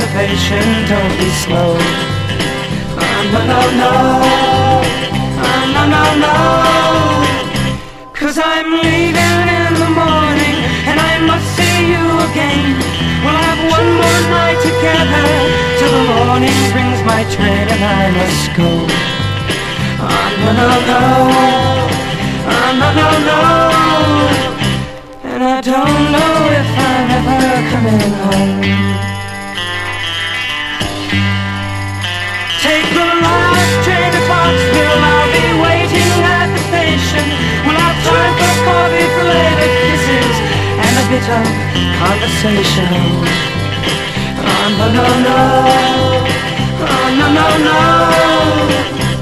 anticipation, don't be slow. No, no, no, no, no, no. 'Cause I'm leaving in the morning, and I must see you again. We'll have one more night together, till the morning brings my train and I must go. No, no, no, no, no, no. And I don't know if I'm ever coming home. Take the last train to Foxville, I'll be waiting at the station. We'll have time for coffee, belated kisses, and a bit of conversation. No, no, no, no, no, no, no.